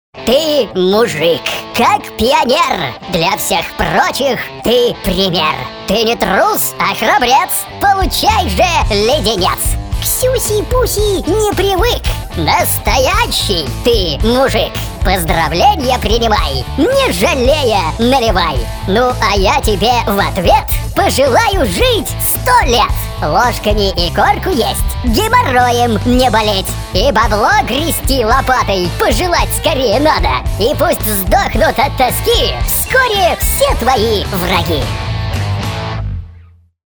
Ты мужик, как пионер. Для всех прочих ты пример. Ты не трус, а храбрец. Получай же леденец. К сюси-пуси не привык. Настоящий ты мужик. Поздравления принимай, не жалея наливай. Ну а я тебе в ответ пожелаю жить 100 лет. Ложками и корку есть, геморроем не болеть. И бабло грести лопатой пожелать скорее надо. И пусть сдохнут от тоски вскоре все твои враги.